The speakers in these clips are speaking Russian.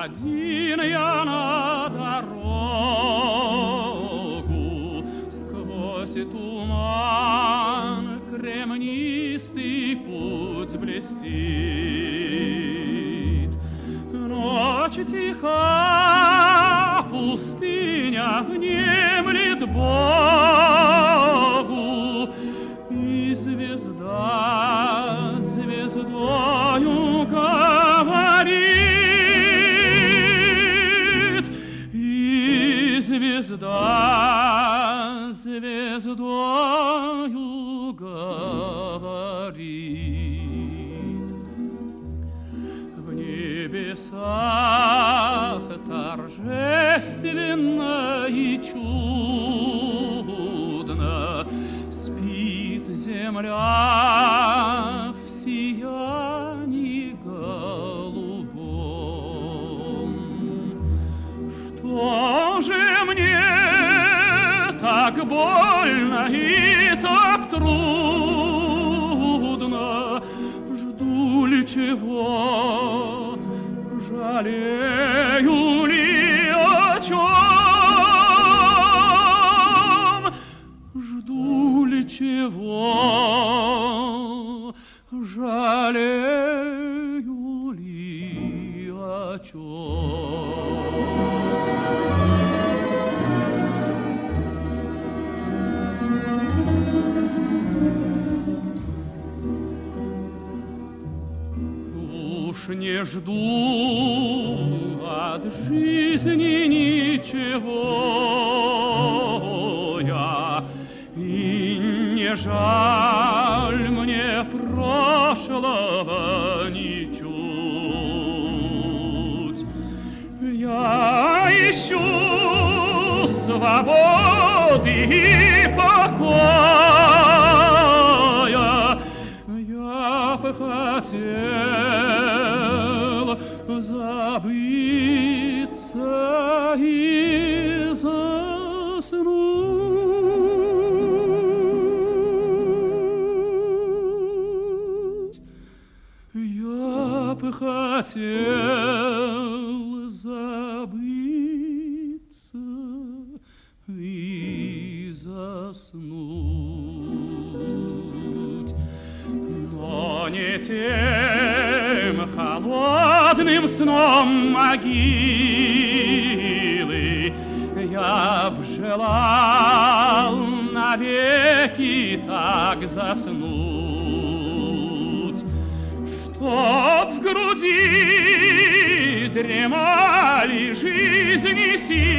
один я на дорогу, сквозь туман кремнистый путь блестит. Ночь тиха, пустыня внемлет Богу, и звезда звездою говорит, и звезда звездою говорит. В небесах торжественно и чудно спит земля в сиянии голубом. Что же мне так больно и так трудно? Жду ли чего? Жалею ли о чем? Жду ли чего? Жалею ли о чем? Уж не жду от жизни ничего я, и не жаль мне прошлого ничуть. Я ищу свободы и покоя. Я бы хотел забыться и заснуть. Я бы хотел забыться и заснуть, но не тем холодным сном могилы. Я б желал навеки так заснуть, чтоб в груди дремали жизни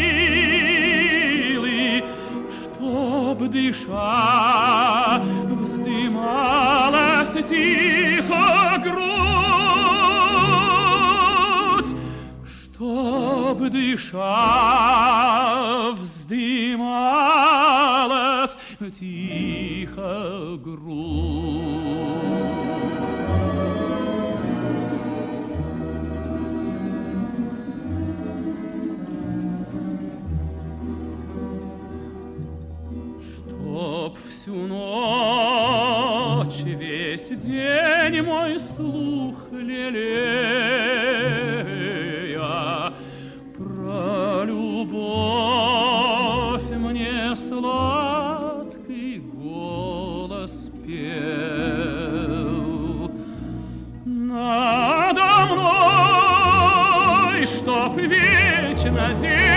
силы, чтоб, дыша, вздымалась тихо грудь, чтоб, дыша, вздымалась тихо грудь. Чтоб всю ночь, весь день мой слух лелея про любовь мне сладкий голос пел. Надо мной, чтоб вечно земля